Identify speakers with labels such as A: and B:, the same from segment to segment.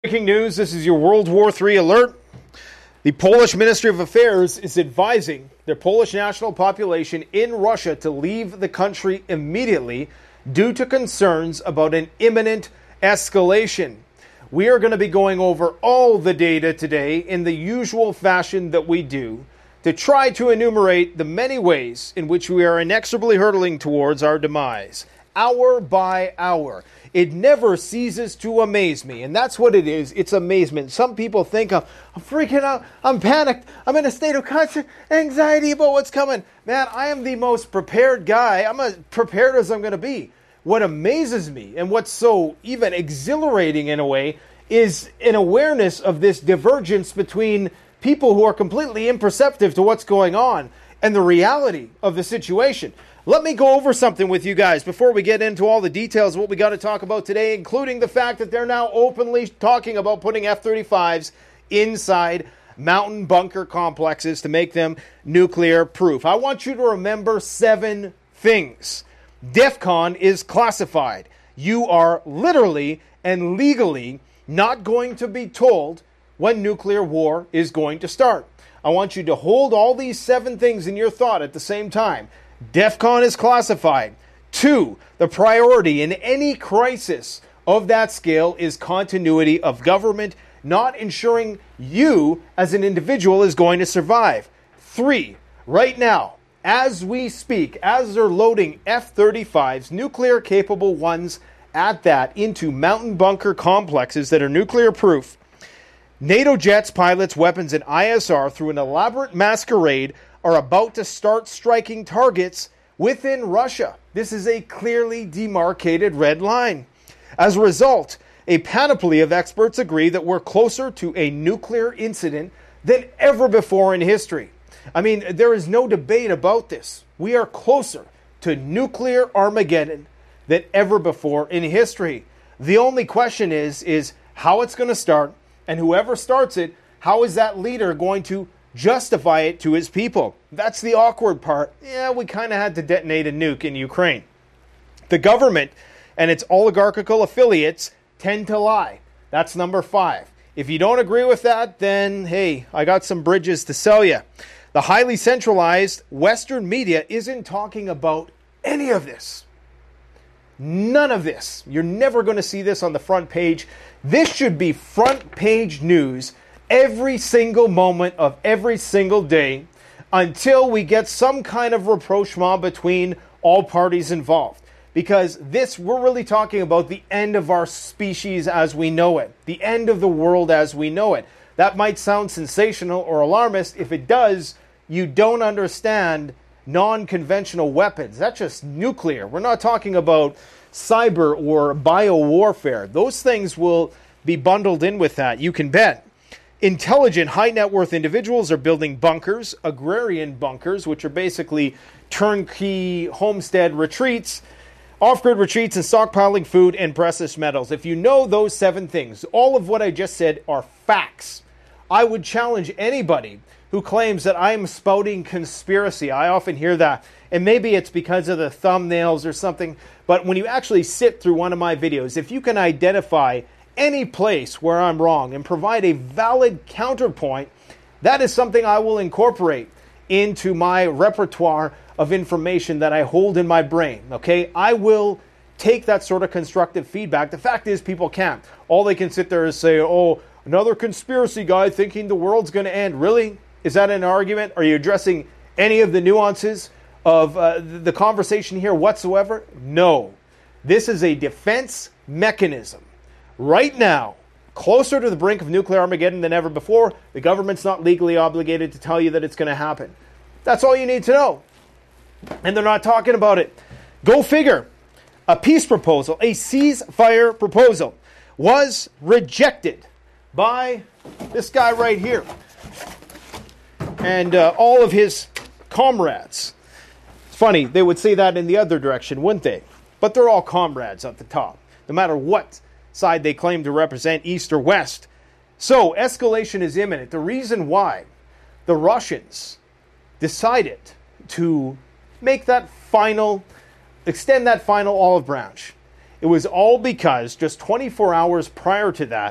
A: Breaking news, this is your World War III alert. The Polish Ministry of Affairs is advising their Polish national population in Russia to leave the country immediately due to concerns about an imminent escalation. We are going to be going over all the data today in the usual fashion that we do to try to enumerate the many ways in which we are inexorably hurtling towards our demise, hour by hour. It never ceases to amaze me, and that's what it is. It's amazement. Some people think I'm freaking out, I'm panicked, I'm in a state of constant anxiety about what's coming. Man, I am the most prepared guy. I'm as prepared as I'm going to be. What amazes me, and what's so even exhilarating in a way, is an awareness of this divergence between people who are completely imperceptive to what's going on and the reality of the situation. Let me go over something with you guys before we get into all the details of what we got to talk about today, including the fact that they're now openly talking about putting F-35s inside mountain bunker complexes to make them nuclear proof. I want you to remember 7 things. DEFCON is classified. You are literally and legally not going to be told when nuclear war is going to start. I want you to hold all these 7 things in your thought at the same time. DEFCON is classified. 2, the priority in any crisis of that scale is continuity of government, not ensuring you as an individual is going to survive. 3, right now, as we speak, as they're loading F-35s, nuclear-capable ones at that, into mountain bunker complexes that are nuclear-proof, NATO jets, pilots, weapons, and ISR, through an elaborate masquerade, are about to start striking targets within Russia. This is a clearly demarcated red line. As a result, a panoply of experts agree that we're closer to a nuclear incident than ever before in history. I mean, there is no debate about this. We are closer to nuclear Armageddon than ever before in history. The only question is how it's going to start, and whoever starts it, how is that leader going to justify it to his people? That's the awkward part. Yeah, we kind of had to detonate a nuke in Ukraine. The government and its oligarchical affiliates tend to lie. That's number 5. If you don't agree with that, then hey, I got some bridges to sell you. The highly centralized Western media isn't talking about any of this. None of this. You're never going to see this on the front page. This should be front page news every single moment of every single day until we get some kind of rapprochement between all parties involved. Because we're really talking about the end of our species as we know it. The end of the world as we know it. That might sound sensational or alarmist. If it does, you don't understand non-conventional weapons. That's just nuclear. We're not talking about cyber or bio-warfare. Those things will be bundled in with that, you can bet. Intelligent, high-net-worth individuals are building bunkers, agrarian bunkers, which are basically turnkey homestead retreats, off-grid retreats, and stockpiling food and precious metals. If you know those 7 things, all of what I just said are facts. I would challenge anybody who claims that I am spouting conspiracy. I often hear that, and maybe it's because of the thumbnails or something, but when you actually sit through one of my videos, if you can identify any place where I'm wrong and provide a valid counterpoint, that is something I will incorporate into my repertoire of information that I hold in my brain, okay? I will take that sort of constructive feedback. The fact is, people can't. All they can sit there is say, oh, another conspiracy guy thinking the world's going to end. Really? Is that an argument? Are you addressing any of the nuances of the conversation here whatsoever? No. This is a defense mechanism. Right now, closer to the brink of nuclear Armageddon than ever before, the government's not legally obligated to tell you that it's going to happen. That's all you need to know. And they're not talking about it. Go figure. A peace proposal, a ceasefire proposal, was rejected by this guy right here and all of his comrades. It's funny, they would say that in the other direction, wouldn't they? But they're all comrades at the top, no matter what side they claim to represent, east or west. So, escalation is imminent. The reason why the Russians decided to extend that final olive branch, it was all because just 24 hours prior to that,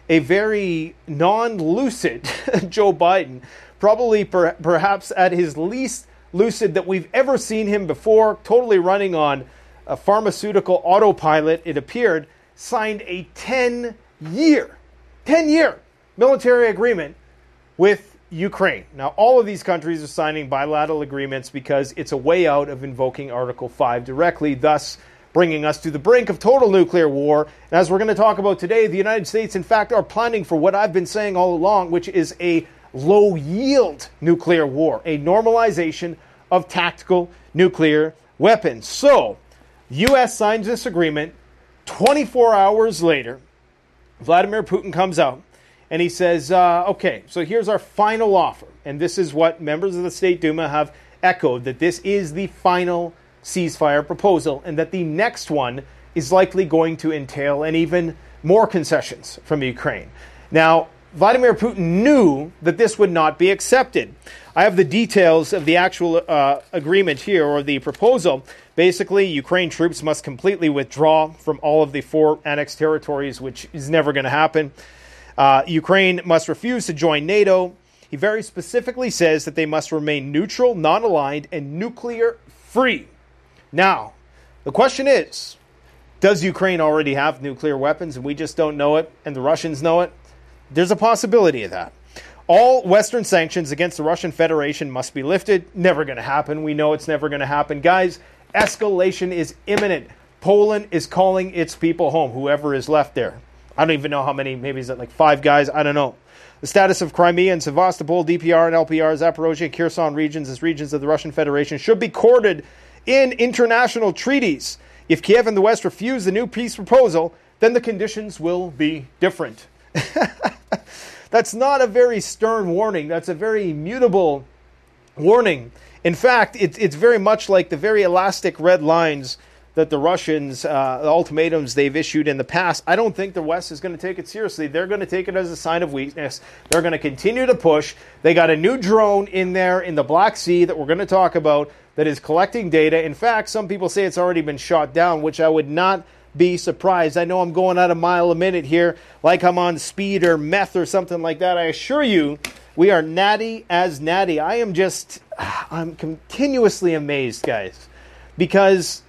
A: a very non-lucid Joe Biden, probably perhaps at his least lucid that we've ever seen him before, totally running on a pharmaceutical autopilot, it appeared, signed a 10-year military agreement with Ukraine. Now, all of these countries are signing bilateral agreements because it's a way out of invoking Article 5 directly, thus bringing us to the brink of total nuclear war. And as we're going to talk about today, the United States, in fact, are planning for what I've been saying all along, which is a low-yield nuclear war, a normalization of tactical nuclear weapons. So, U.S. signs this agreement. 24 hours later, Vladimir Putin comes out and he says, okay, so here's our final offer. And this is what members of the State Duma have echoed, that this is the final ceasefire proposal and that the next one is likely going to entail and even more concessions from Ukraine. Now, Vladimir Putin knew that this would not be accepted. I have the details of the actual agreement here, or the proposal. Basically, Ukraine troops must completely withdraw from all of the 4 annexed territories, which is never going to happen. Ukraine must refuse to join NATO. He very specifically says that they must remain neutral, non-aligned, and nuclear-free. Now, the question is, does Ukraine already have nuclear weapons and we just don't know it, and the Russians know it? There's a possibility of that. All Western sanctions against the Russian Federation must be lifted. Never going to happen. We know it's never going to happen. Guys, escalation is imminent. Poland is calling its people home, whoever is left there. I don't even know how many, maybe is it like 5 guys? I don't know. The status of Crimea and Sevastopol, DPR and LPR, Zaporozhye and Kherson regions as regions of the Russian Federation should be courted in international treaties. If Kiev and the West refuse the new peace proposal, then the conditions will be different. That's not a very stern warning. That's a very mutable warning. In fact, it's very much like the very elastic red lines that the Russians, the ultimatums they've issued in the past. I don't think the West is going to take it seriously. They're going to take it as a sign of weakness. They're going to continue to push. They got a new drone in there in the Black Sea that we're going to talk about that is collecting data. In fact, some people say it's already been shot down, which I would not be surprised. I know I'm going at a mile a minute here, like I'm on speed or meth or something like that. I assure you, we are natty as natty. I'm continuously amazed, guys, because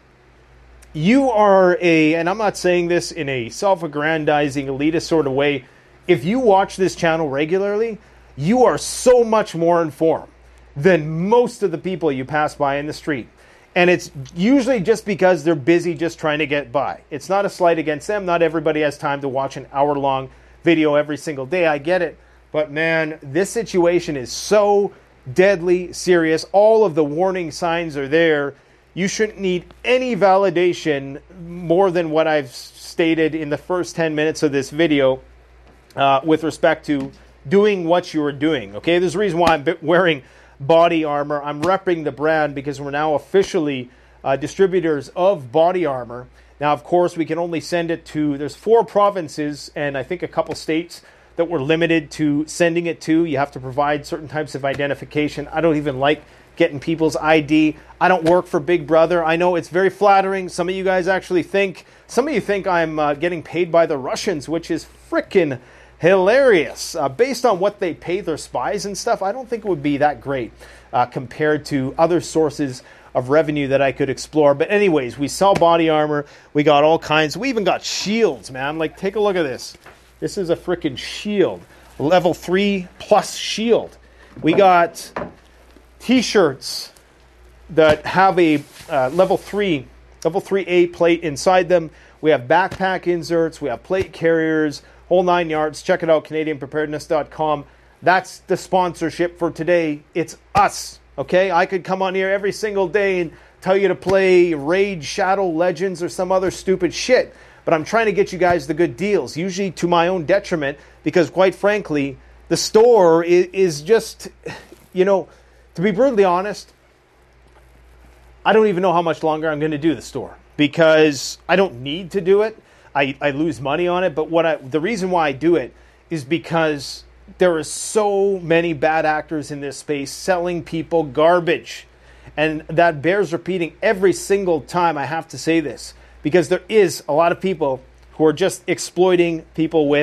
A: you are and I'm not saying this in a self-aggrandizing, elitist sort of way. If you watch this channel regularly, you are so much more informed than most of the people you pass by in the street. And it's usually just because they're busy just trying to get by. It's not a slight against them. Not everybody has time to watch an hour-long video every single day. I get it. But man, this situation is so deadly serious. All of the warning signs are there. You shouldn't need any validation more than what I've stated in the first 10 minutes of this video with respect to doing what you are doing. Okay, there's a reason why I'm wearing body armor. I'm repping the brand because we're now officially distributors of body armor. Now, of course, we can only send it to, there's 4 provinces and I think a couple states that we're limited to sending it to. You have to provide certain types of identification. I don't even like getting people's ID. I don't work for Big Brother. I know it's very flattering. Some of you guys actually think, some of you think I'm getting paid by the Russians, which is frickin' hilarious. Based on what they pay their spies and stuff, I don't think it would be that great compared to other sources of revenue that I could explore. But anyways, we sell body armor. We got all kinds. We even got shields, man. Like, take a look at this. This is a frickin' shield. Level 3 plus shield. We got T-shirts that have a level 3A plate inside them. We have backpack inserts. We have plate carriers. Whole 9 yards. Check it out, CanadianPreparedness.com. That's the sponsorship for today. It's us, okay? I could come on here every single day and tell you to play Raid Shadow Legends or some other stupid shit. But I'm trying to get you guys the good deals, usually to my own detriment, because quite frankly, the store is just, you know, to be brutally honest, I don't even know how much longer I'm going to do the store because I don't need to do it. I lose money on it, but the reason why I do it is because there are so many bad actors in this space selling people garbage. And that bears repeating every single time I have to say this, because there is a lot of people who are just exploiting people with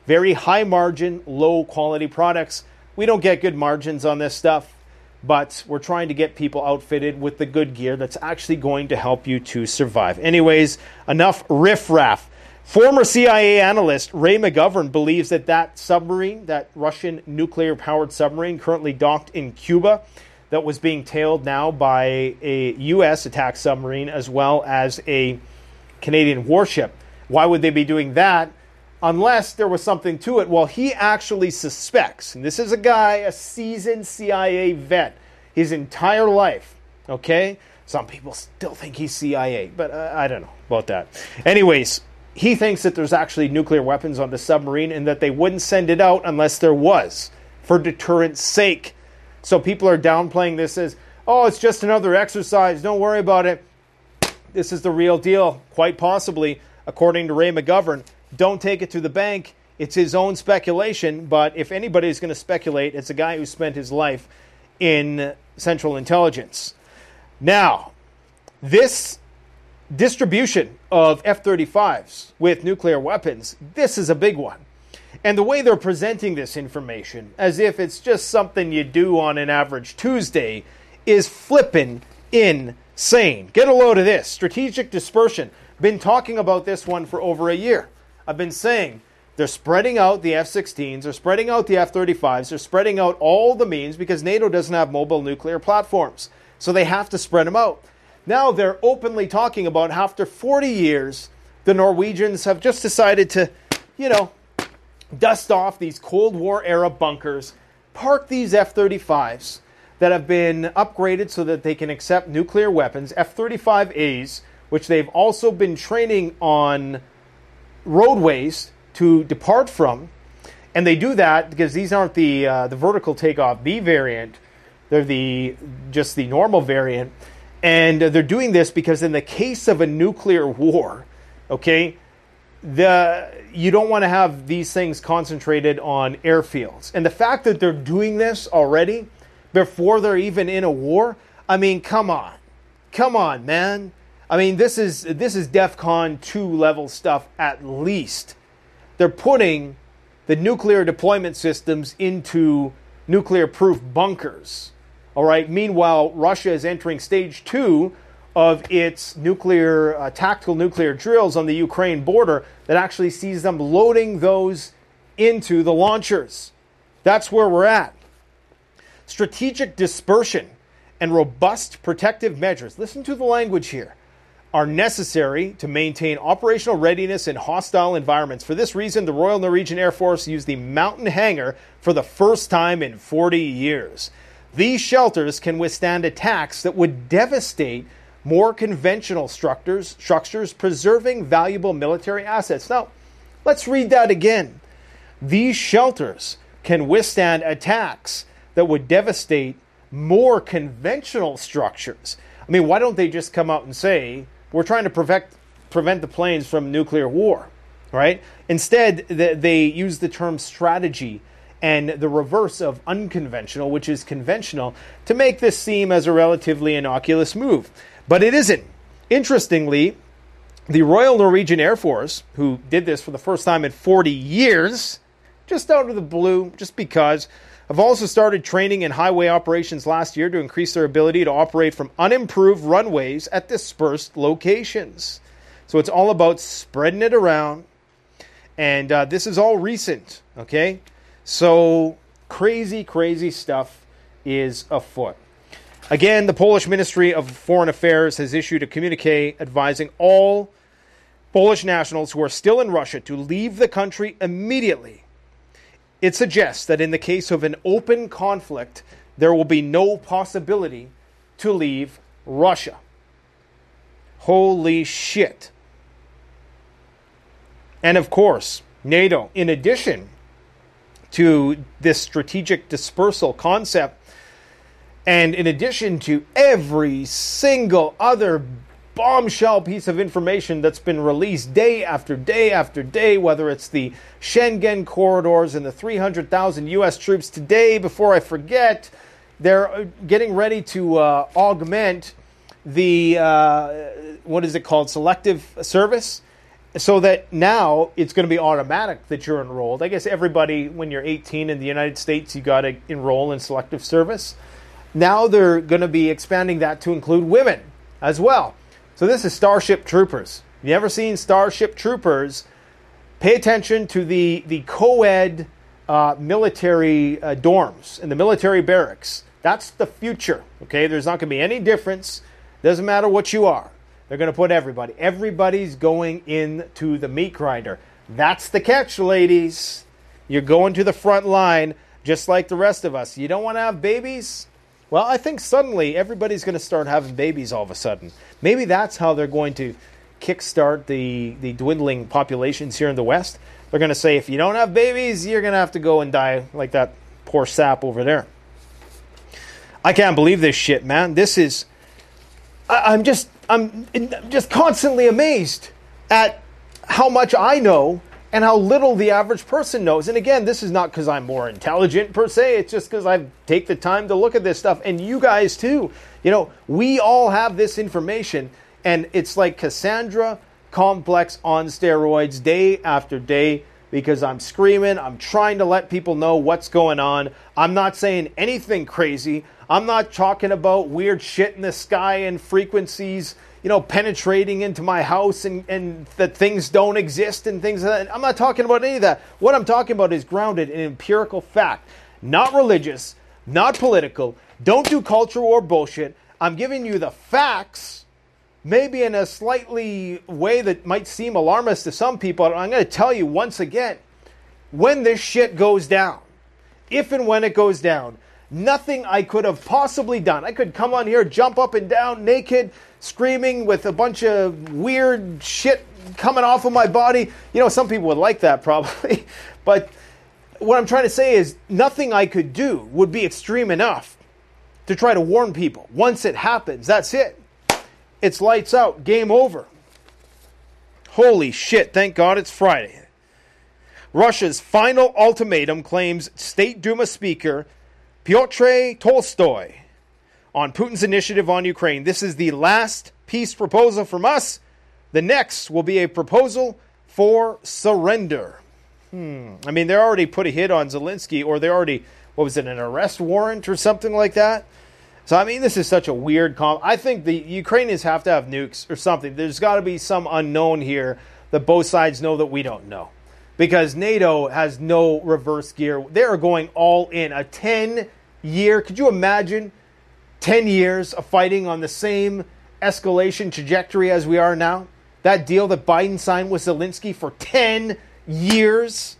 A: very high margin, low quality products. We don't get good margins on this stuff, but we're trying to get people outfitted with the good gear that's actually going to help you to survive. Anyways, enough riffraff. Former CIA analyst Ray McGovern believes that submarine, that Russian nuclear-powered submarine currently docked in Cuba, that was being tailed now by a U.S. attack submarine as well as a Canadian warship. Why would they be doing that unless there was something to it? Well, he actually suspects, and this is a seasoned CIA vet, his entire life, okay? Some people still think he's CIA, but I don't know about that. Anyways, he thinks that there's actually nuclear weapons on the submarine and that they wouldn't send it out unless there was, for deterrence sake. So people are downplaying this as, oh, it's just another exercise, don't worry about it. This is the real deal, quite possibly, according to Ray McGovern. Don't take it to the bank. It's his own speculation, but if anybody's going to speculate, it's a guy who spent his life in Central Intelligence. Now, this distribution of F-35s with nuclear weapons, this is a big one. And the way they're presenting this information, as if it's just something you do on an average Tuesday, is flippin' insane. Get a load of this. Strategic dispersion. Been talking about this one for over a year. I've been saying they're spreading out the F-16s, they're spreading out the F-35s, they're spreading out all the means because NATO doesn't have mobile nuclear platforms. So they have to spread them out. Now they're openly talking about how after 40 years, the Norwegians have just decided to, dust off these Cold War era bunkers, park these F-35s that have been upgraded so that they can accept nuclear weapons, F-35As, which they've also been training on roadways to depart from. And they do that because these aren't the vertical takeoff B variant. They're just the normal variant. And they're doing this because in the case of a nuclear war, okay, you don't want to have these things concentrated on airfields. And the fact that they're doing this already before they're even in a war, I mean, come on. Come on, man. I mean, this is DEFCON 2 level stuff at least. They're putting the nuclear deployment systems into nuclear-proof bunkers. All right. Meanwhile, Russia is entering stage 2 of its tactical nuclear drills on the Ukraine border that actually sees them loading those into the launchers. That's where we're at. Strategic dispersion and robust protective measures, listen to the language here, are necessary to maintain operational readiness in hostile environments. For this reason, the Royal Norwegian Air Force used the Mountain Hangar for the first time in 40 years. These shelters can withstand attacks that would devastate more conventional structures, preserving valuable military assets. Now, let's read that again. These shelters can withstand attacks that would devastate more conventional structures. I mean, why don't they just come out and say, we're trying to prevent the planes from nuclear war, right? Instead, they use the term strategy and the reverse of unconventional, which is conventional, to make this seem as a relatively innocuous move. But it isn't. Interestingly, the Royal Norwegian Air Force, who did this for the first time in 40 years, just out of the blue, just because, have also started training in highway operations last year to increase their ability to operate from unimproved runways at dispersed locations. So it's all about spreading it around. And this is all recent, okay? So crazy, crazy stuff is afoot. Again, the Polish Ministry of Foreign Affairs has issued a communique advising all Polish nationals who are still in Russia to leave the country immediately. It suggests that in the case of an open conflict, there will be no possibility to leave Russia. Holy shit. And of course, NATO, in addition to this strategic dispersal concept, and in addition to every single other bombshell piece of information that's been released day after day after day, whether it's the Schengen corridors and the 300,000 U.S. troops today, before I forget, they're getting ready to augment the, selective service, so that now it's going to be automatic that you're enrolled. I guess everybody, when you're 18 in the United States, you got to enroll in selective service. Now they're going to be expanding that to include women as well. So this is Starship Troopers. If you ever seen Starship Troopers, pay attention to the co-ed military dorms and the military barracks. That's the future, okay? There's not going to be any difference. Doesn't matter what you are. They're going to put everybody. Everybody's going into the meat grinder. That's the catch, ladies. You're going to the front line just like the rest of us. You don't want to have babies? Well, I think suddenly everybody's going to start having babies all of a sudden. Maybe that's how they're going to kickstart the dwindling populations here in the West. They're going to say, if you don't have babies, you're going to have to go and die like that poor sap over there. I can't believe this shit, man. This is... I'm just constantly amazed at how much I know and how little the average person knows. And again, this is not because I'm more intelligent per se. It's just because I take the time to look at this stuff. And you guys too. You know, we all have this information. And it's like Cassandra complex on steroids day after day, because I'm screaming. I'm trying to let people know what's going on. I'm not saying anything crazy. I'm not talking about weird shit in the sky and frequencies, you know, penetrating into my house and that things don't exist and things like that. I'm not talking about any of that. What I'm talking about is grounded in empirical fact, not religious, not political. Don't do culture war bullshit. I'm giving you the facts, maybe in a slightly way that might seem alarmist to some people. I'm going to tell you once again, when this shit goes down, if and when it goes down, nothing I could have possibly done. I could come on here, jump up and down naked, screaming with a bunch of weird shit coming off of my body. You know, some people would like that probably. But what I'm trying to say is nothing I could do would be extreme enough to try to warn people. Once it happens, that's it. It's lights out. Game over. Holy shit. Thank God it's Friday. Russia's final ultimatum claims State Duma Speaker Pyotr Tolstoy on Putin's initiative on Ukraine. This is the last peace proposal from us. The next will be a proposal for surrender. I mean, they already put a hit on Zelensky, or they already, what was it, an arrest warrant or something like that? So, I mean, this is such a weird I think the Ukrainians have to have nukes or something. There's got to be some unknown here that both sides know that we don't know. Because NATO has no reverse gear. They are going all in. A 10-year, could you imagine 10 years of fighting on the same escalation trajectory as we are now? That deal that Biden signed with Zelensky for 10 years?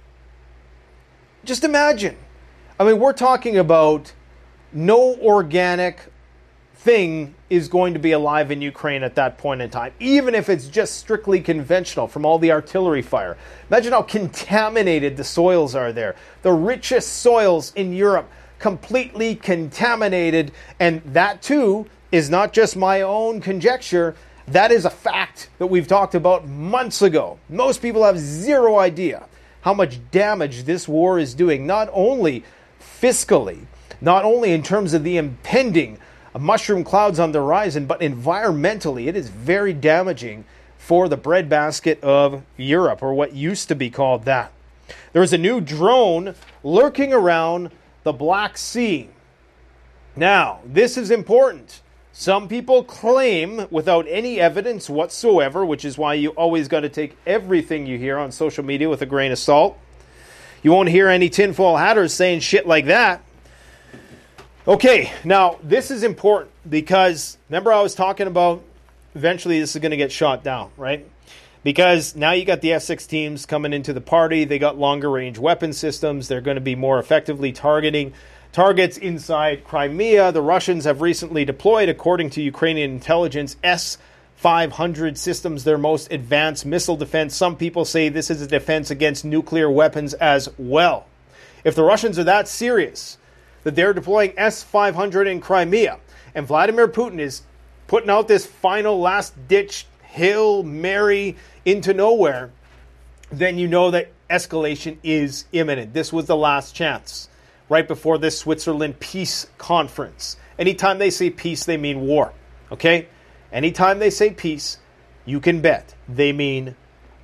A: Just imagine. I mean, we're talking about no organic thing is going to be alive in Ukraine at that point in time, even if it's just strictly conventional from all the artillery fire. Imagine how contaminated the soils are there. The richest soils in Europe, completely contaminated. And that too is not just my own conjecture. That is a fact that we've talked about months ago. Most people have zero idea how much damage this war is doing, not only fiscally, not only in terms of the impending mushroom clouds on the horizon, but environmentally, it is very damaging for the breadbasket of Europe, or what used to be called that. There is a new drone lurking around the Black Sea. Now, this is important. Some people claim, without any evidence whatsoever, which is why you always got to take everything you hear on social media with a grain of salt. You won't hear any tinfoil hatters saying shit like that. Okay, now this is important because remember I was talking about eventually this is going to get shot down, right? Because now you got the F-16s coming into the party. They got longer range weapon systems. They're going to be more effectively targeting targets inside Crimea. The Russians have recently deployed, according to Ukrainian intelligence, S-500 systems, their most advanced missile defense. Some people say this is a defense against nuclear weapons as well. If the Russians are that serious that they're deploying S-500 in Crimea, and Vladimir Putin is putting out this final last-ditch Hail Mary into nowhere, then you know that escalation is imminent. This was the last chance, right before this Switzerland peace conference. Anytime they say peace, they mean war, okay? Anytime they say peace, you can bet they mean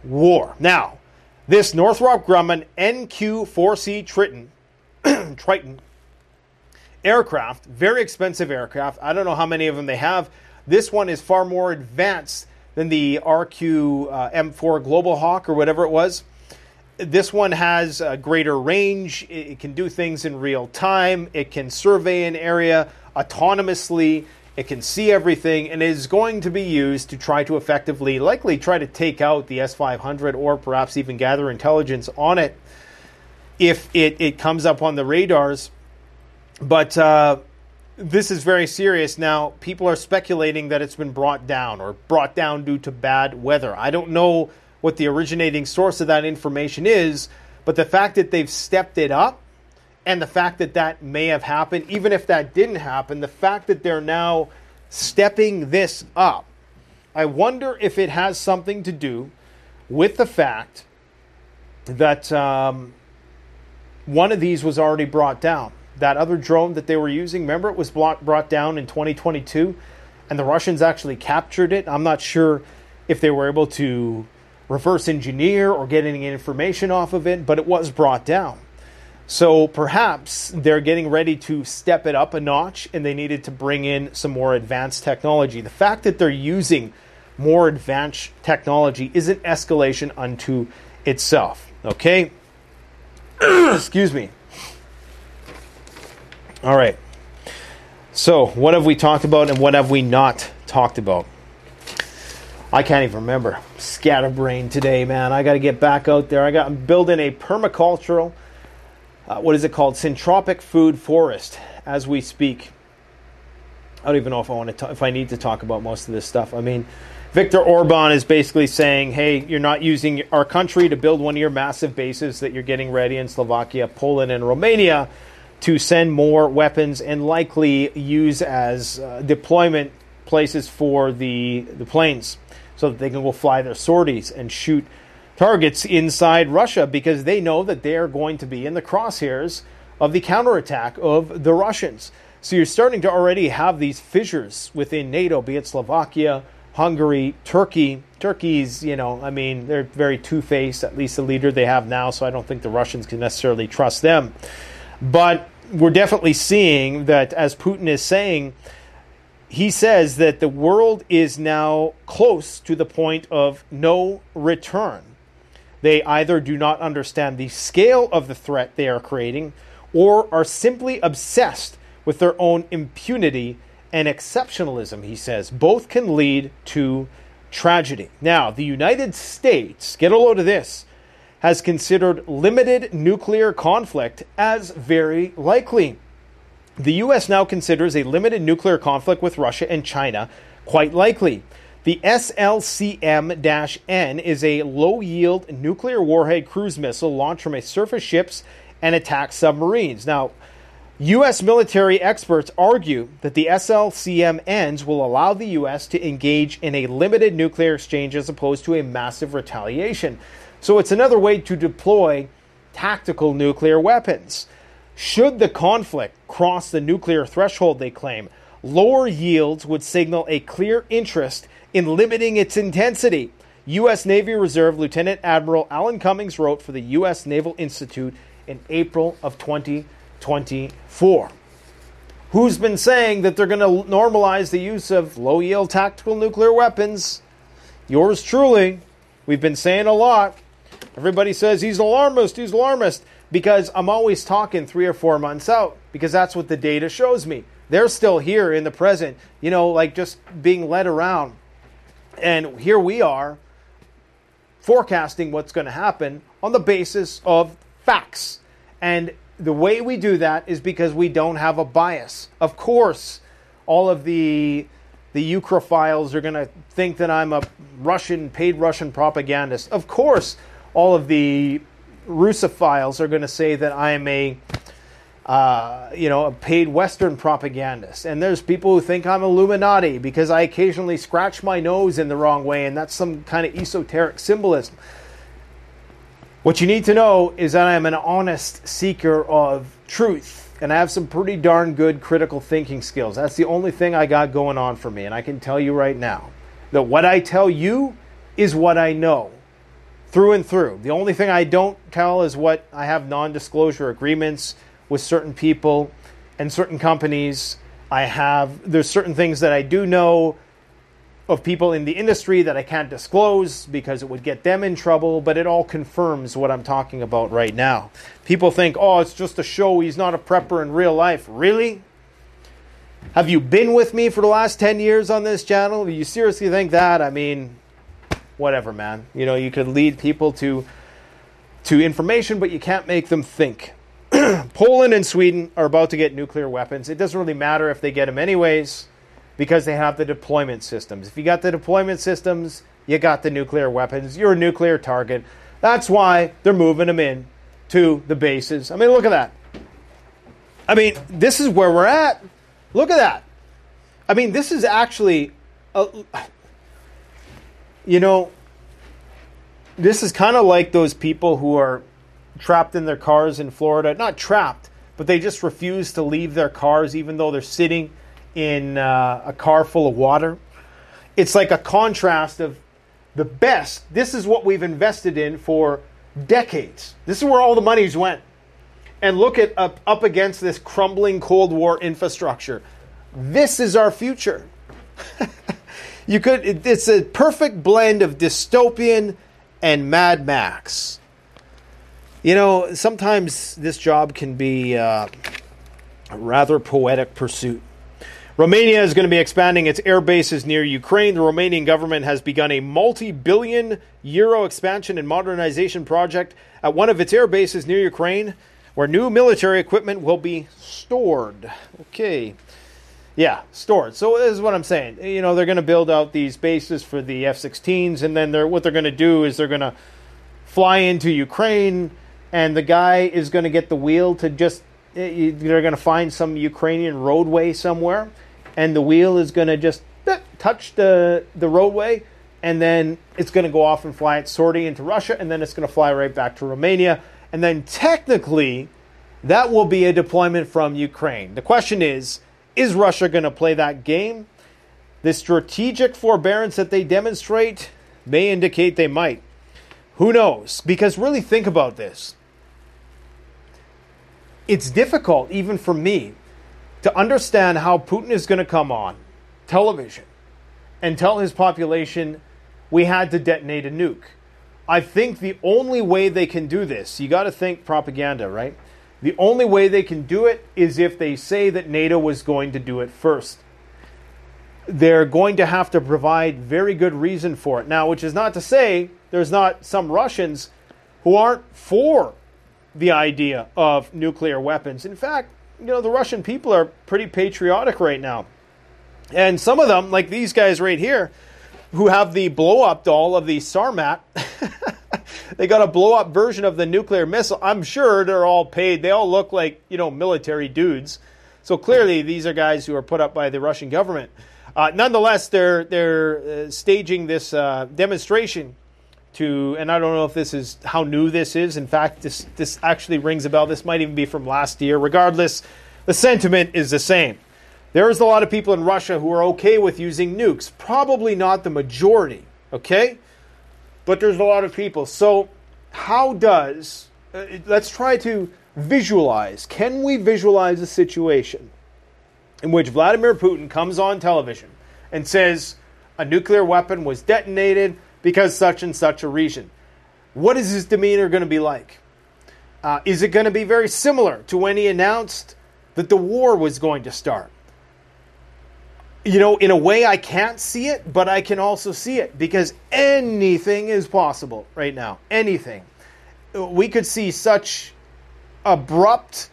A: war. Now, this Northrop Grumman NQ-4C Triton aircraft, very expensive aircraft. I don't know how many of them they have. This one is far more advanced than the RQ M4 Global Hawk or whatever it was. This one has a greater range. It can do things in real time. It can survey an area autonomously. It can see everything, and it is going to be used to try to effectively, likely try to take out the S-500 or perhaps even gather intelligence on it if it comes up on the radars. But this is very serious. Now, people are speculating that it's been brought down due to bad weather. I don't know what the originating source of that information is, but the fact that they've stepped it up and the fact that that may have happened, even if that didn't happen, the fact that they're now stepping this up, I wonder if it has something to do with the fact that one of these was already brought down. That other drone that they were using, remember, it was brought down in 2022, and the Russians actually captured it. I'm not sure if they were able to reverse engineer or get any information off of it, but it was brought down. So perhaps they're getting ready to step it up a notch, and they needed to bring in some more advanced technology. The fact that they're using more advanced technology is an escalation unto itself. Okay? Excuse me. All right. So what have we talked about and what have we not talked about? I can't even remember. Scatterbrain today, man. I got to get back out there. I'm building a permacultural, what is it called? Syntropic food forest as we speak. I don't even know if I need to talk about most of this stuff. I mean, Viktor Orban is basically saying, hey, you're not using our country to build one of your massive bases that you're getting ready in Slovakia, Poland, and Romania to send more weapons and likely use as deployment places for the planes so that they can go fly their sorties and shoot targets inside Russia, because they know that they are going to be in the crosshairs of the counterattack of the Russians. So you're starting to already have these fissures within NATO, be it Slovakia, Hungary, Turkey. Turkey's, they're very two-faced, at least the leader they have now, so I don't think the Russians can necessarily trust them. But we're definitely seeing that, as Putin is saying, he says that the world is now close to the point of no return. They either do not understand the scale of the threat they are creating or are simply obsessed with their own impunity and exceptionalism, he says. Both can lead to tragedy. Now, the United States, get a load of this, has considered limited nuclear conflict as very likely. The U.S. now considers a limited nuclear conflict with Russia and China quite likely. The SLCM-N is a low-yield nuclear warhead cruise missile launched from surface ships and attack submarines. Now, U.S. military experts argue that the SLCM-Ns will allow the U.S. to engage in a limited nuclear exchange as opposed to a massive retaliation. So it's another way to deploy tactical nuclear weapons. Should the conflict cross the nuclear threshold, they claim, lower yields would signal a clear interest in limiting its intensity. U.S. Navy Reserve Lieutenant Admiral Alan Cummings wrote for the U.S. Naval Institute in April of 2024. Who's been saying that they're going to normalize the use of low-yield tactical nuclear weapons? Yours truly. We've been saying a lot. Everybody says he's alarmist, because I'm always talking 3 or 4 months out, because that's what the data shows me. They're still here in the present, just being led around. And here we are forecasting what's going to happen on the basis of facts. And the way we do that is because we don't have a bias. Of course, all of the Ukraphiles are going to think that I'm a paid Russian propagandist. Of course, all of the Russophiles are going to say that I'm a paid Western propagandist. And there's people who think I'm Illuminati because I occasionally scratch my nose in the wrong way, and that's some kind of esoteric symbolism. What you need to know is that I am an honest seeker of truth, and I have some pretty darn good critical thinking skills. That's the only thing I got going on for me, and I can tell you right now that what I tell you is what I know. through and through. The only thing I don't tell is what I have non-disclosure agreements with certain people and certain companies. There's certain things that I do know of people in the industry that I can't disclose because it would get them in trouble, but it all confirms what I'm talking about right now. People think, oh, it's just a show. He's not a prepper in real life. Really? Have you been with me for the last 10 years on this channel? Do you seriously think that? I mean, whatever, man. You know, you could lead people to information, but you can't make them think. Poland and Sweden are about to get nuclear weapons. It doesn't really matter if they get them anyways, because they have the deployment systems. If you got the deployment systems, you got the nuclear weapons. You're a nuclear target. That's why they're moving them in to the bases. I mean, look at that. I mean, this is where we're at. Look at that. I mean, this is actually, this is kind of like those people who are trapped in their cars in Florida. Not trapped, but they just refuse to leave their cars even though they're sitting in a car full of water. It's like a contrast of the best. This is what we've invested in for decades. This is where all the money's went. And look at up against this crumbling Cold War infrastructure. This is our future. It's a perfect blend of dystopian and Mad Max. You know, sometimes this job can be a rather poetic pursuit. Romania is going to be expanding its air bases near Ukraine. The Romanian government has begun a multi-billion euro expansion and modernization project at one of its air bases near Ukraine, where new military equipment will be stored. Okay. Yeah, stored. So this is what I'm saying. You know, they're going to build out these bases for the F-16s, and then what they're going to do is they're going to fly into Ukraine, and the guy is going to get the wheel to just, they're going to find some Ukrainian roadway somewhere, and the wheel is going to just touch the roadway, and then it's going to go off and fly its sortie into Russia, and then it's going to fly right back to Romania. And then technically, that will be a deployment from Ukraine. The question is Russia going to play that game? The strategic forbearance that they demonstrate may indicate they might. Who knows? Because really think about this. It's difficult, even for me, to understand how Putin is going to come on television and tell his population we had to detonate a nuke. I think the only way they can do this, you got to think propaganda, right? The only way they can do it is if they say that NATO was going to do it first. They're going to have to provide very good reason for it. Now, which is not to say there's not some Russians who aren't for the idea of nuclear weapons. In fact, you know, the Russian people are pretty patriotic right now. And some of them, like these guys right here, who have the blow-up doll of the Sarmat, they got a blow-up version of the nuclear missile. I'm sure they're all paid. They all look like, you know, military dudes. So clearly these are guys who are put up by the Russian government. Nonetheless, they're staging this demonstration and I don't know if this is how new this is. In fact, this actually rings a bell. This might even be from last year. Regardless, the sentiment is the same. There is a lot of people in Russia who are okay with using nukes. Probably not the majority, okay? But there's a lot of people. So how does, let's try to visualize. Can we visualize a situation in which Vladimir Putin comes on television and says a nuclear weapon was detonated because such and such a reason? What is his demeanor going to be like? Is it going to be very similar to when he announced that the war was going to start? You know, in a way I can't see it, but I can also see it because anything is possible right now. Anything. We could see such abrupt,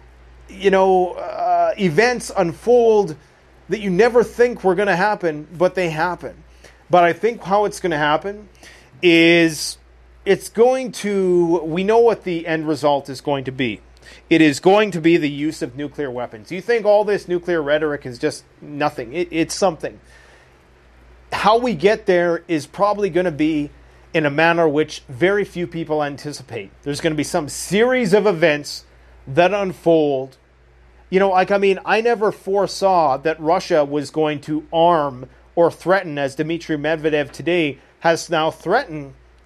A: events unfold that you never think were going to happen, but they happen. But I think how it's going to happen is we know what the end result is going to be. It is going to be the use of nuclear weapons. You think all this nuclear rhetoric is just nothing. It's something. How we get there is probably going to be in a manner which very few people anticipate. There's going to be some series of events that unfold. I never foresaw that Russia was going to arm or threaten, as Dmitry Medvedev today has now threatened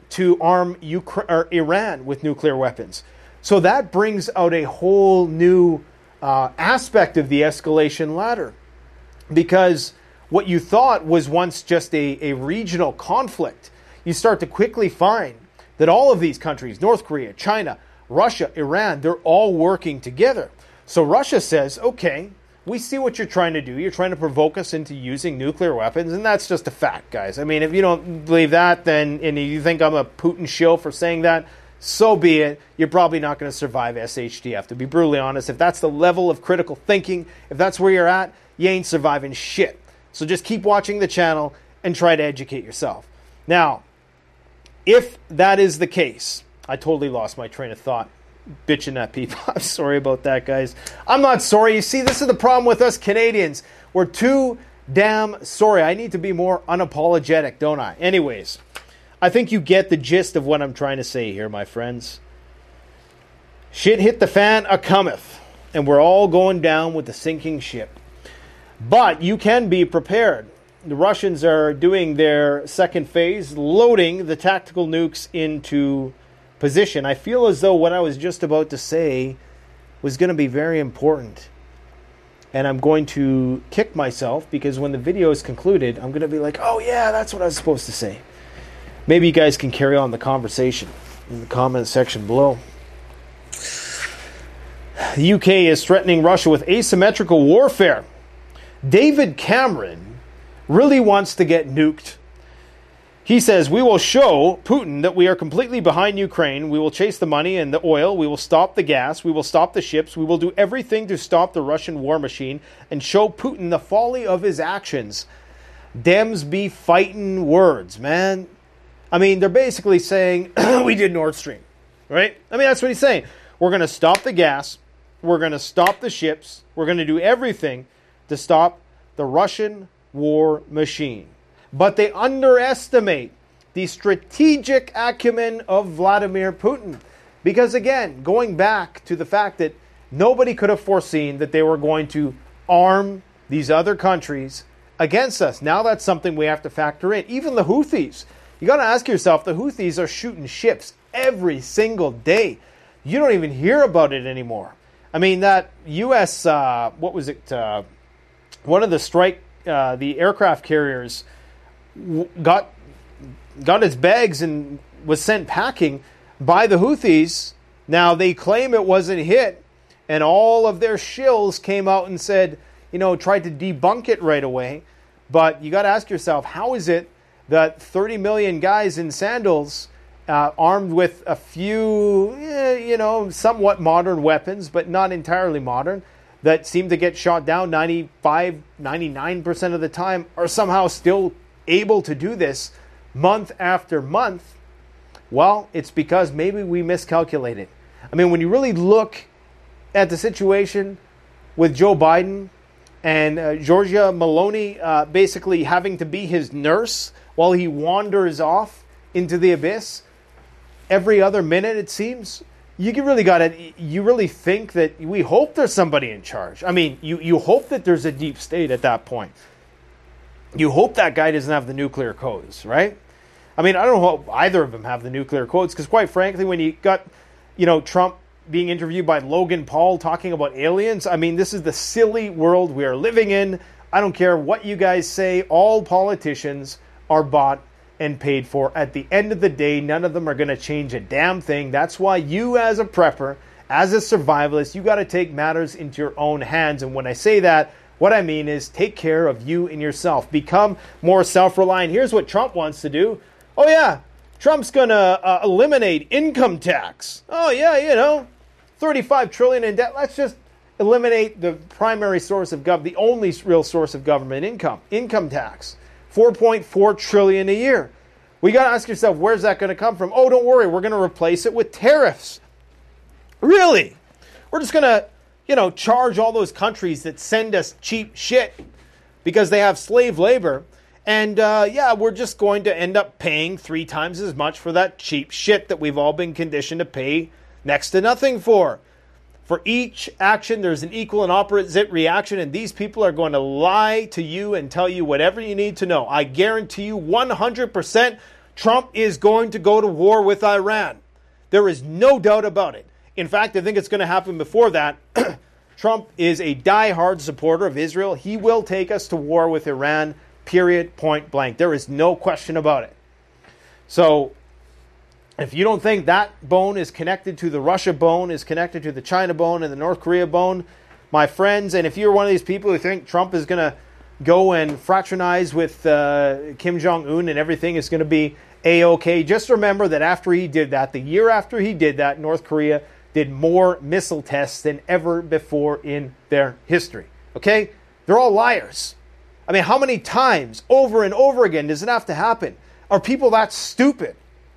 A: to arm Iran with nuclear weapons. So that brings out a whole new aspect of the escalation ladder, because what you thought was once just a regional conflict, you start to quickly find that all of these countries, North Korea, China, Russia, Iran, they're all working together. So Russia says, okay, we see what you're trying to do. You're trying to provoke us into using nuclear weapons, and that's just a fact, guys. I mean, if you don't believe that, then and you think I'm a Putin shill for saying that, so be it. You're probably not going to survive SHTF. To be brutally honest, if that's the level of critical thinking, if that's where you're at, you ain't surviving shit. So just keep watching the channel and try to educate yourself. Now, if that is the case, I totally lost my train of thought bitching at people. I'm sorry about that, guys. I'm not sorry. You see, this is the problem with us Canadians. We're too damn sorry. I need to be more unapologetic, don't I? Anyways, I think you get the gist of what I'm trying to say here, my friends. Shit hit the fan a-cometh, and we're all going down with the sinking ship. But you can be prepared. The Russians are doing their second phase, loading the tactical nukes into position. I feel as though what I was just about to say was going to be very important. And I'm going to kick myself, because when the video is concluded, I'm going to be like, oh yeah, that's what I was supposed to say. Maybe you guys can carry on the conversation in the comment section below. The UK is threatening Russia with asymmetrical warfare. David Cameron really wants to get nuked. He says, we will show Putin that we are completely behind Ukraine. We will chase the money and the oil. We will stop the gas. We will stop the ships. We will do everything to stop the Russian war machine and show Putin the folly of his actions. Dems be fighting words, man. I mean, they're basically saying, we did Nord Stream, right? I mean, that's what he's saying. We're going to stop the gas. We're going to stop the ships. We're going to do everything to stop the Russian war machine. But they underestimate the strategic acumen of Vladimir Putin. Because again, going back to the fact that nobody could have foreseen that they were going to arm these other countries against us. Now that's something we have to factor in. Even the Houthis. You got to ask yourself, the Houthis are shooting ships every single day. You don't even hear about it anymore. I mean, that U.S., one of the aircraft carriers got its bags and was sent packing by the Houthis. Now, they claim it wasn't hit, and all of their shills came out and said, tried to debunk it right away. But you got to ask yourself, how is it that 30 million guys in sandals, armed with a few, somewhat modern weapons, but not entirely modern, that seem to get shot down 95, 99% of the time, are somehow still able to do this month after month? Well, it's because maybe we miscalculated. I mean, when you really look at the situation with Joe Biden and Giorgia Meloni basically having to be his nurse while he wanders off into the abyss every other minute, it seems, you really think that we hope there's somebody in charge. I mean, you hope that there's a deep state at that point. You hope that guy doesn't have the nuclear codes, right? I mean, I don't hope either of them have the nuclear codes, because quite frankly, when you got, Trump being interviewed by Logan Paul talking about aliens, I mean, this is the silly world we are living in. I don't care what you guys say. All politicians are bought and paid for. At the end of the day, none of them are going to change a damn thing. That's why you, as a prepper, as a survivalist, you got to take matters into your own hands. And when I say that, what I mean is take care of you and yourself. Become more self-reliant. Here's what Trump wants to do. Oh, yeah, Trump's going to eliminate income tax. Oh, yeah, $35 trillion in debt. Let's just eliminate the primary source of the only real source of government income tax. $4.4 trillion a year. We got to ask yourself, where's that going to come from? Oh, don't worry, we're going to replace it with tariffs. Really? We're just going to, charge all those countries that send us cheap shit because they have slave labor. And, we're just going to end up paying 3 times as much for that cheap shit that we've all been conditioned to pay next to nothing for. For each action, there's an equal and opposite reaction, and these people are going to lie to you and tell you whatever you need to know. I guarantee you 100% Trump is going to go to war with Iran. There is no doubt about it. In fact, I think it's going to happen before that. Trump is a diehard supporter of Israel. He will take us to war with Iran, period, point blank. There is no question about it. So if you don't think that bone is connected to the Russia bone, is connected to the China bone and the North Korea bone, my friends, and if you're one of these people who think Trump is going to go and fraternize with Kim Jong-un and everything is going to be A-OK, just remember that after he did that, the year after he did that, North Korea did more missile tests than ever before in their history. Okay? They're all liars. I mean, how many times over and over again does it have to happen? Are people that stupid?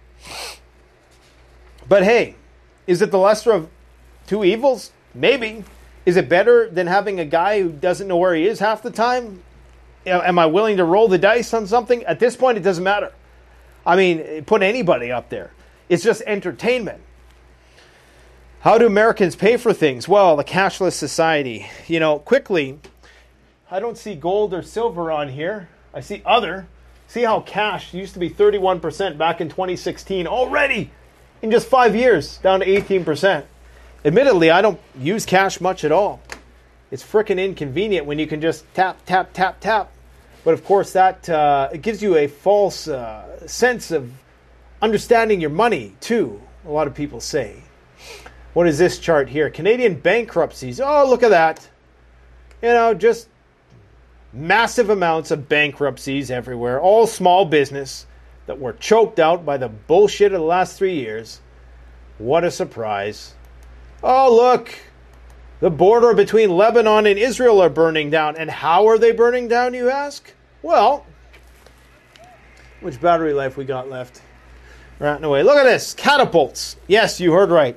A: But hey, is it the lesser of two evils? Maybe. Is it better than having a guy who doesn't know where he is half the time? Am I willing to roll the dice on something? At this point, it doesn't matter. I mean, put anybody up there. It's just entertainment. How do Americans pay for things? Well, the cashless society. You know, quickly, I don't see gold or silver on here. I see other. See how cash used to be 31% back in 2016 already in just 5 years, down to 18%. Admittedly, I don't use cash much at all. It's frickin' inconvenient when you can just tap, tap, tap, tap. But of course, that it gives you a false sense of understanding your money, too, a lot of people say. What is this chart here? Canadian bankruptcies. Oh, look at that. You know, just massive amounts of bankruptcies everywhere. All small business that were choked out by the bullshit of the last 3 years. What a surprise. Oh, look. The border between Lebanon and Israel are burning down. And how are they burning down, you ask? Well, which battery life we got left? Ratting away. Look at this. Catapults. Yes, you heard right.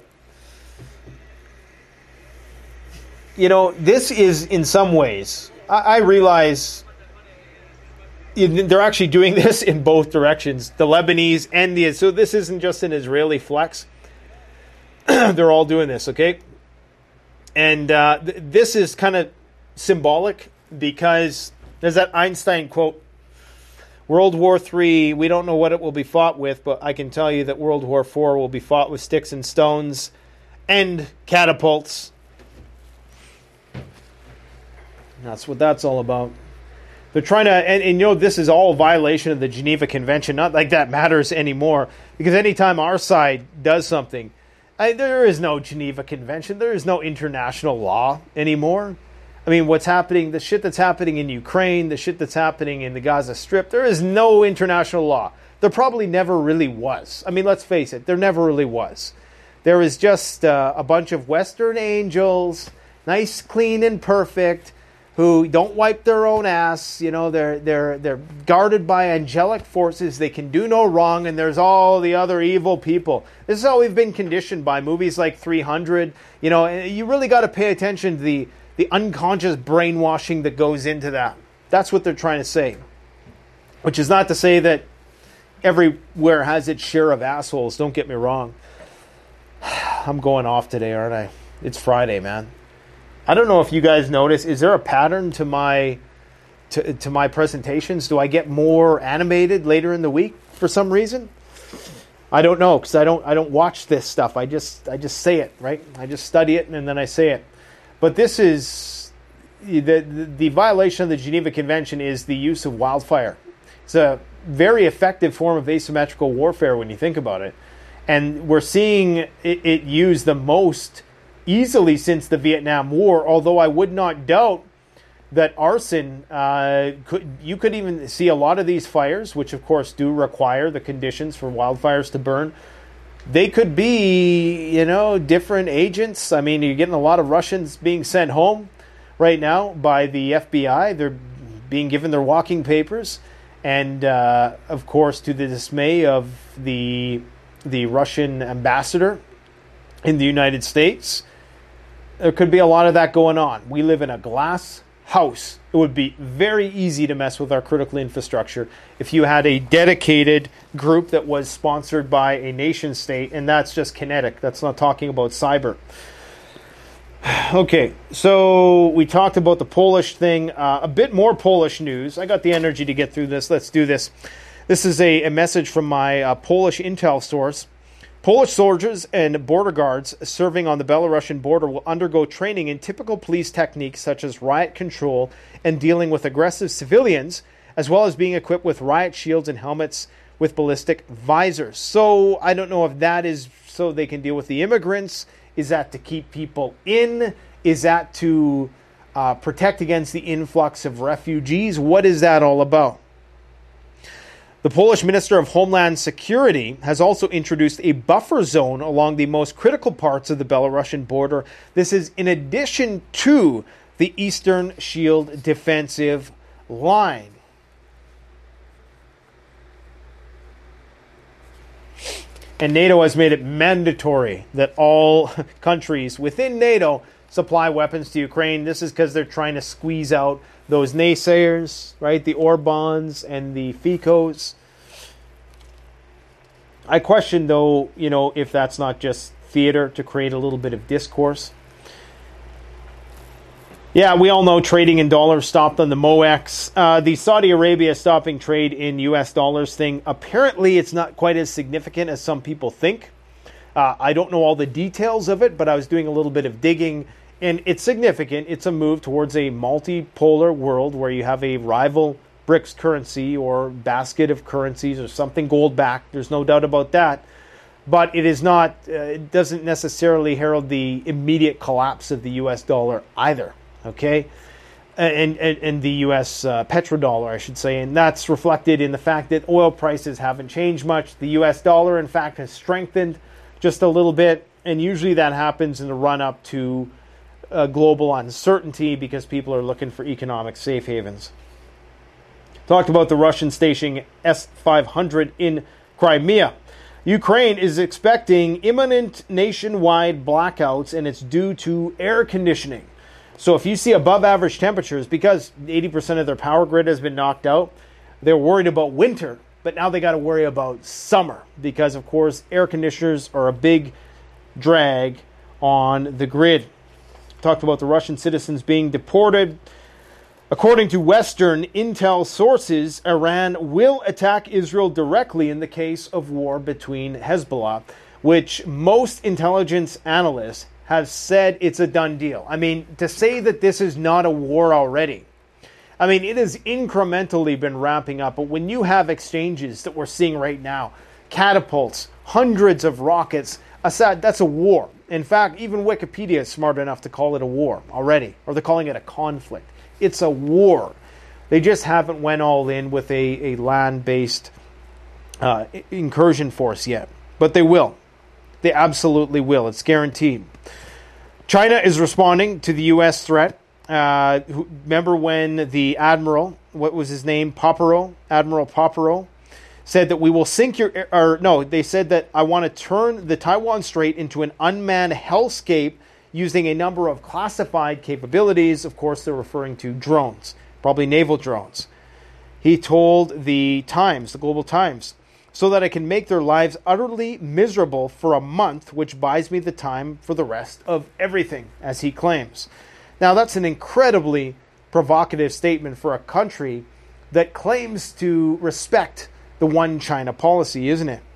A: You know, this is in some ways, I realize they're actually doing this in both directions. The Lebanese and the, so this isn't just an Israeli flex. They're all doing this, okay? And this is kind of symbolic because there's that Einstein quote, World War III, we don't know what it will be fought with, but I can tell you that World War IV will be fought with sticks and stones and catapults. That's what that's all about. They're trying to, and you know, this is all a violation of the Geneva Convention. Not like that matters anymore, because anytime our side does something, there is no Geneva Convention. There is no international law anymore. I mean, what's happening, the shit that's happening in Ukraine, the shit that's happening in the Gaza Strip, there is no international law. There probably never really was. I mean, let's face it, there never really was. There is just a bunch of Western angels, nice, clean, and perfect, who don't wipe their own ass. You know, they're guarded by angelic forces. They can do no wrong, and there's all the other evil people. This is how we've been conditioned by movies like 300. You know, and you really got to pay attention to the unconscious brainwashing that goes into that. That's what they're trying to say. Which is not to say that everywhere has its share of assholes. Don't get me wrong. I'm going off today, aren't I? It's Friday, man. I don't know if you guys notice. Is there a pattern to my presentations? Do I get more animated later in the week for some reason? I don't know, because I don't watch this stuff. I just say it, right? I just study it and then I say it. But this is the violation of the Geneva Convention is the use of wildfire. It's a very effective form of asymmetrical warfare when you think about it, and we're seeing it used the most easily since the Vietnam War, although I would not doubt that arson, you could even see a lot of these fires, which of course do require the conditions for wildfires to burn. They could be, you know, different agents. I mean, you're getting a lot of Russians being sent home right now by the FBI. They're being given their walking papers. And, of course, to the dismay of the Russian ambassador in the United States, there could be a lot of that going on. We live in a glass house. It would be very easy to mess with our critical infrastructure if you had a dedicated group that was sponsored by a nation state, and that's just kinetic. That's not talking about cyber. Okay, so we talked about the Polish thing. A bit more Polish news. I got the energy to get through this. Let's do this. This is a message from my Polish intel source. Polish soldiers and border guards serving on the Belarusian border will undergo training in typical police techniques such as riot control and dealing with aggressive civilians, as well as being equipped with riot shields and helmets with ballistic visors. So I don't know if that is so they can deal with the immigrants. Is that to keep people in? Is that to protect against the influx of refugees? What is that all about? The Polish Minister of Homeland Security has also introduced a buffer zone along the most critical parts of the Belarusian border. This is in addition to the Eastern Shield defensive line. And NATO has made it mandatory that all countries within NATO supply weapons to Ukraine. This is because they're trying to squeeze out those naysayers, right? The Orbans and the Ficos. I question, though, if that's not just theater to create a little bit of discourse. Yeah, we all know trading in dollars stopped on the MOEX. The Saudi Arabia stopping trade in U.S. dollars thing, apparently it's not quite as significant as some people think. I don't know all the details of it, but I was doing a little bit of digging, and it's significant. It's a move towards a multipolar world where you have a rival BRICS currency or basket of currencies or something gold-backed. There's no doubt about that. But it is not. It doesn't necessarily herald the immediate collapse of the U.S. dollar either. Okay, and the U.S. petrodollar, I should say, and that's reflected in the fact that oil prices haven't changed much. The U.S. dollar, in fact, has strengthened just a little bit, and usually that happens in the run-up to global uncertainty because people are looking for economic safe havens. Talked about the Russian stationing S-500 in Crimea. Ukraine is expecting imminent nationwide blackouts, and it's due to air conditioning. So if you see above average temperatures, because 80% of their power grid has been knocked out, they're worried about winter, but now they got to worry about summer because, of course, air conditioners are a big drag on the grid. Talked about the Russian citizens being deported. According to Western intel sources, Iran will attack Israel directly in the case of war between Hezbollah, which most intelligence analysts have said it's a done deal. I mean, to say that this is not a war already, I mean, it has incrementally been ramping up, but when you have exchanges that we're seeing right now, catapults, hundreds of rockets, Assad, that's a war. In fact, even Wikipedia is smart enough to call it a war already, or they're calling it a conflict. It's a war. They just haven't went all in with a land-based incursion force yet, but they will. They absolutely will. It's guaranteed. China is responding to the U.S. threat. Remember when the admiral, what was his name, Admiral Papero, said that we will sink they said that I want to turn the Taiwan Strait into an unmanned hellscape using a number of classified capabilities. Of course, they're referring to drones, probably naval drones. He told the Global Times, so that I can make their lives utterly miserable for a month, which buys me the time for the rest of everything, as he claims. Now, that's an incredibly provocative statement for a country that claims to respect the one China policy, isn't it?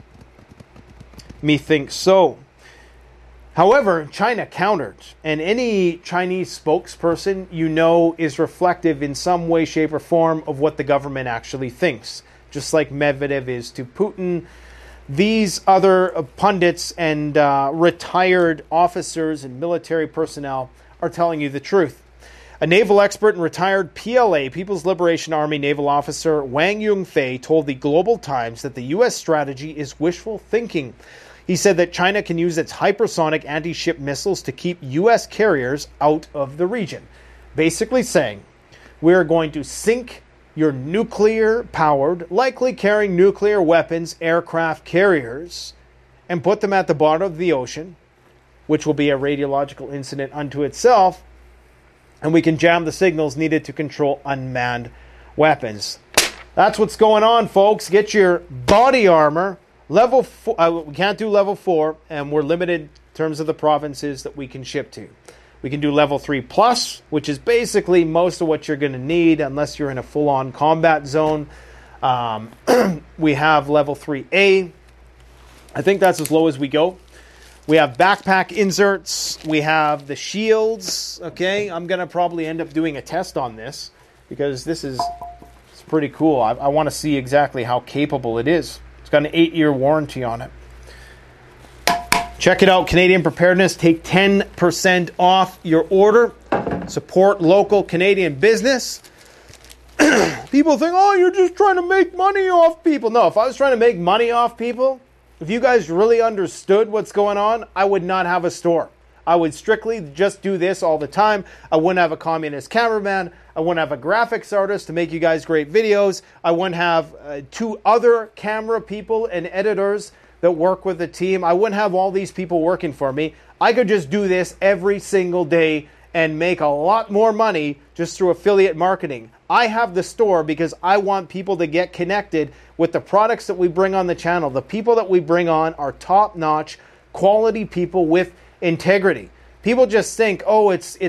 A: Methinks so. However, China countered, and any Chinese spokesperson is reflective in some way, shape, or form of what the government actually thinks. Just like Medvedev is to Putin, these other pundits and retired officers and military personnel are telling you the truth. A naval expert and retired PLA, People's Liberation Army naval officer Wang Yongfei told the Global Times that the U.S. strategy is wishful thinking. He said that China can use its hypersonic anti-ship missiles to keep U.S. carriers out of the region. Basically saying, we're going to sink your nuclear-powered, likely carrying nuclear weapons aircraft carriers and put them at the bottom of the ocean, which will be a radiological incident unto itself, and we can jam the signals needed to control unmanned weapons. That's what's going on, folks. Get your body armor. Level 4, we can't do level 4, and we're limited in terms of the provinces that we can ship to. We can do level 3 plus, which is basically most of what you're going to need unless you're in a full-on combat zone. We have level 3A. I think that's as low as we go. We have backpack inserts. We have the shields. Okay, I'm going to probably end up doing a test on this because it's pretty cool. I want to see exactly how capable it is. It's got an 8-year warranty on it. Check it out, Canadian Preparedness. Take 10% off your order. Support local Canadian business. People think, oh, you're just trying to make money off people. No, if I was trying to make money off people, if you guys really understood what's going on, I would not have a store. I would strictly just do this all the time. I wouldn't have a communist cameraman. I wouldn't have a graphics artist to make you guys great videos. I wouldn't have 2 other camera people and editors that work with the team. I wouldn't have all these people working for me. I could just do this every single day and make a lot more money just through affiliate marketing. I have the store because I want people to get connected with the products that we bring on the channel. The people that we bring on are top-notch, quality people with integrity. People just think, oh,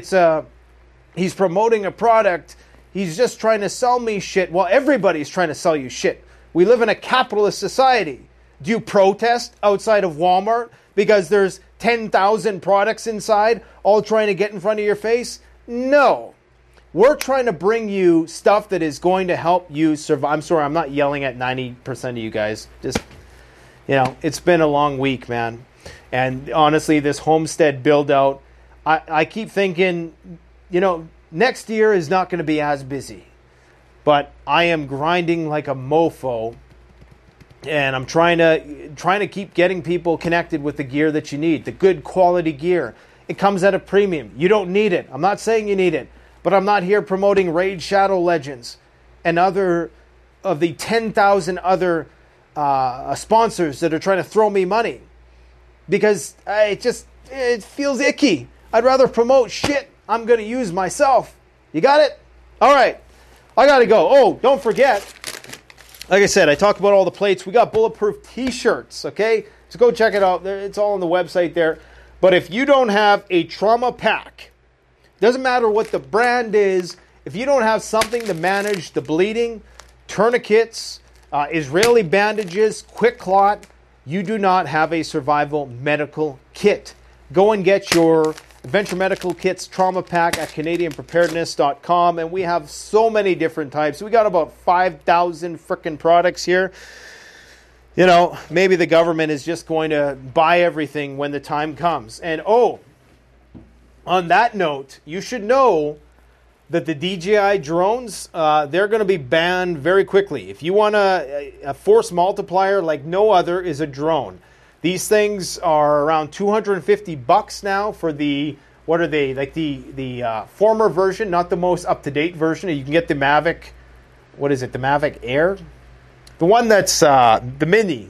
A: he's promoting a product. He's just trying to sell me shit. Well, everybody's trying to sell you shit. We live in a capitalist society. Do you protest outside of Walmart because there's 10,000 products inside all trying to get in front of your face? No. We're trying to bring you stuff that is going to help you survive. I'm sorry, I'm not yelling at 90% of you guys. Just, it's been a long week, man. And honestly, this homestead build out, I keep thinking, next year is not going to be as busy. But I am grinding like a mofo. And I'm trying to keep getting people connected with the gear that you need, the good quality gear. It comes at a premium. You don't need it. I'm not saying you need it, but I'm not here promoting Raid Shadow Legends and other of the 10,000 other sponsors that are trying to throw me money because it feels icky. I'd rather promote shit I'm going to use myself. You got it? All right. I got to go. Oh, don't forget. Like I said, I talked about all the plates. We got bulletproof t-shirts, okay? So go check it out. It's all on the website there. But if you don't have a trauma pack, doesn't matter what the brand is, if you don't have something to manage the bleeding, tourniquets, Israeli bandages, quick clot, you do not have a survival medical kit. Go and get your Adventure Medical Kits Trauma Pack at CanadianPreparedness.com, and we have so many different types. We got about 5,000 frickin' products here. Maybe the government is just going to buy everything when the time comes. And on that note, you should know that the DJI drones, they're going to be banned very quickly. If you want a force multiplier like no other is a drone. These things are around $250 now for the, what are they? Like the former version, not the most up-to-date version. You can get the Mavic, what is it? The Mavic Air? The one that's the Mini.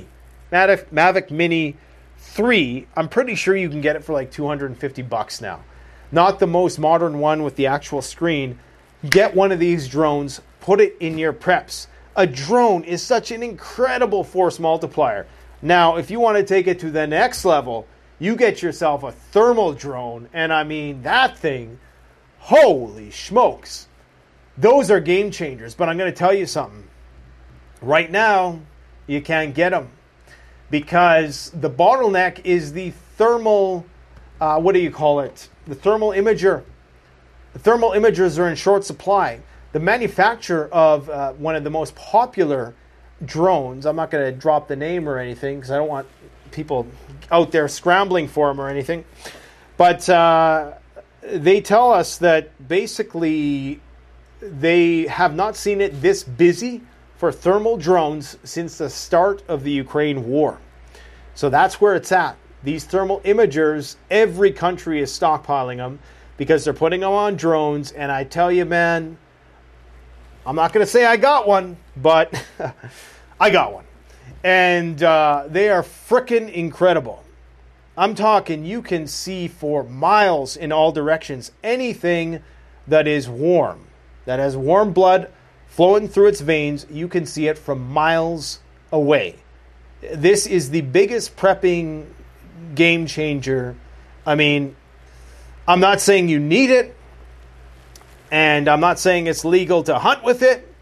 A: Mavic Mini 3. I'm pretty sure you can get it for like $250 now. Not the most modern one with the actual screen. Get one of these drones. Put it in your preps. A drone is such an incredible force multiplier. Now, if you want to take it to the next level, you get yourself a thermal drone. And I mean, that thing, holy smokes. Those are game changers. But I'm going to tell you something. Right now, you can't get them. Because the bottleneck is the thermal, what do you call it? The thermal imager. The thermal imagers are in short supply. The manufacturer of one of the most popular drones, I'm not going to drop the name or anything because I don't want people out there scrambling for them or anything, but they tell us that basically they have not seen it this busy for thermal drones since the start of the Ukraine war. So that's where it's at. These thermal imagers, every country is stockpiling them because they're putting them on drones, and I tell you, man, I'm not going to say I got one, but I got one. And they are frickin' incredible. I'm talking you can see for miles in all directions anything that is warm, that has warm blood flowing through its veins. You can see it from miles away. This is the biggest prepping game changer. I mean, I'm not saying you need it. And I'm not saying it's legal to hunt with it.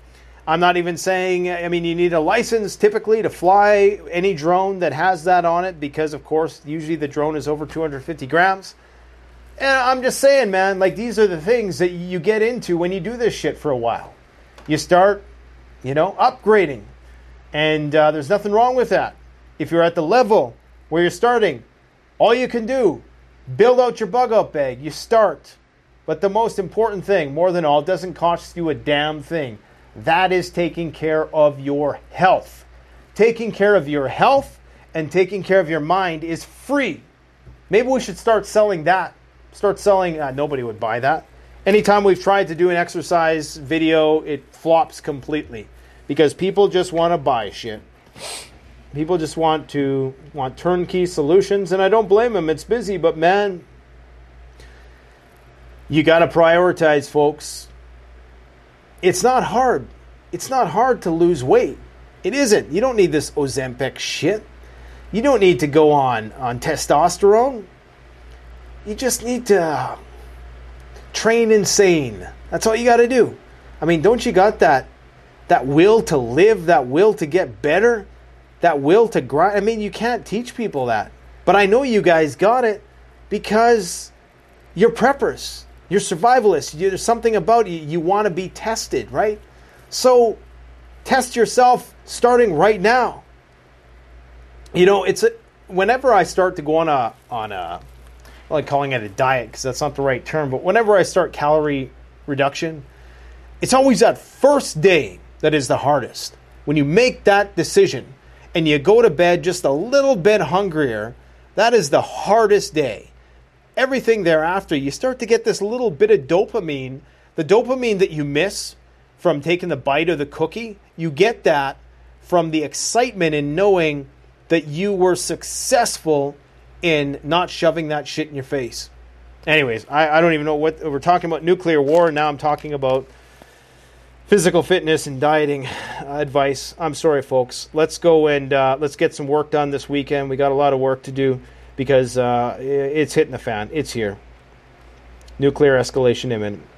A: I'm not even saying, I mean, you need a license typically to fly any drone that has that on it because, of course, usually the drone is over 250 grams. And I'm just saying, man, like, these are the things that you get into when you do this shit for a while. You start, upgrading. And there's nothing wrong with that. If you're at the level where you're starting, all you can do, build out your bug out bag. You start. But the most important thing, more than all, doesn't cost you a damn thing. That is taking care of your health. Taking care of your health and taking care of your mind is free. Maybe we should start selling that. Start selling, nobody would buy that. Anytime we've tried to do an exercise video, it flops completely. Because people just want to buy shit. People just want turnkey solutions, and I don't blame them. It's busy, but man, you got to prioritize, folks. It's not hard. It's not hard to lose weight. It isn't. You don't need this Ozempic shit. You don't need to go on testosterone. You just need to train insane. That's all you got to do. I mean, don't you got that will to live, that will to get better, that will to grind? I mean, you can't teach people that. But I know you guys got it because you're preppers. You're survivalists. There's something about you. You want to be tested, right? So test yourself starting right now. Whenever I start to go on a I like calling it a diet because that's not the right term, but whenever I start calorie reduction, it's always that first day that is the hardest. When you make that decision and you go to bed just a little bit hungrier, that is the hardest day. Everything thereafter, you start to get this little bit of dopamine. The dopamine that you miss from taking the bite of the cookie, you get that from the excitement in knowing that you were successful in not shoving that shit in your face. Anyways, I don't even know what we're talking about. Nuclear war. Now I'm talking about physical fitness and dieting advice. I'm sorry, folks. Let's go and let's get some work done this weekend. We got a lot of work to do. Because it's hitting the fan. It's here. Nuclear escalation imminent.